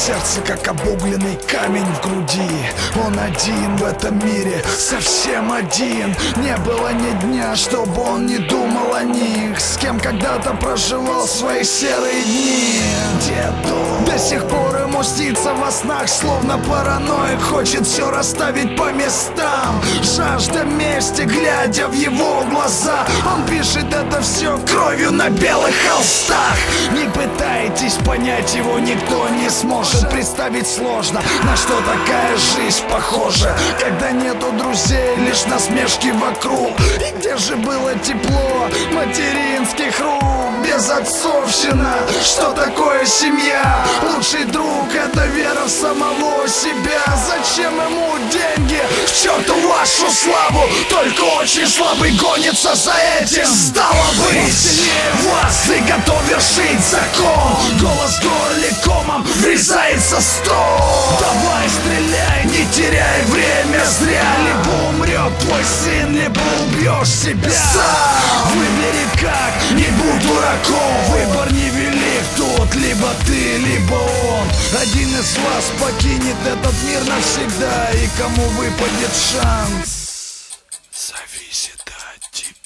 Сердце как обугленный камень в груди. Он один в этом мире, совсем один. Не было ни дня, чтобы он не думал о них, с кем когда-то проживал свои серые дни. Деду до сих пор ему снится во снах, словно параноик хочет все расставить по местам. Жажда мести, глядя в его глаза, он пишет это все кровью на белых холстах. Не пытайтесь понять его, никто не сможет. Представить сложно, на что такая жизнь похожа, когда нету друзей, лишь насмешки вокруг. И где же было тепло материнских рук? Безотцовщина, что такое семья? Лучший друг — это вера в самого себя. Зачем ему деньги? К черту вашу славу! Только очень слабый гонится за этим. Стало быть, сильнее вас и готов вершить закон. Голос в горле комом врезается в стол. Давай стреляй, не теряй время зря. Либо умрет твой сын, либо убьешь себя сам. Выбери как, не будь дураком. Выбор невелик тут, либо ты, либо он. Один из вас покинет этот мир навсегда, и кому выпадет шанс, зависит от тебя.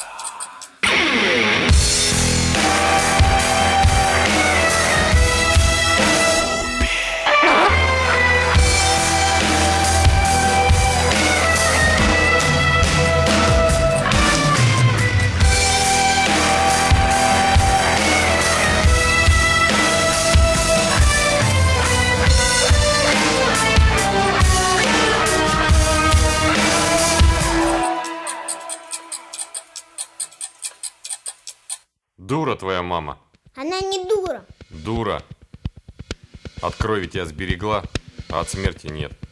Дура твоя мама. Она не дура. Дура. От крови тебя сберегла, а от смерти нет.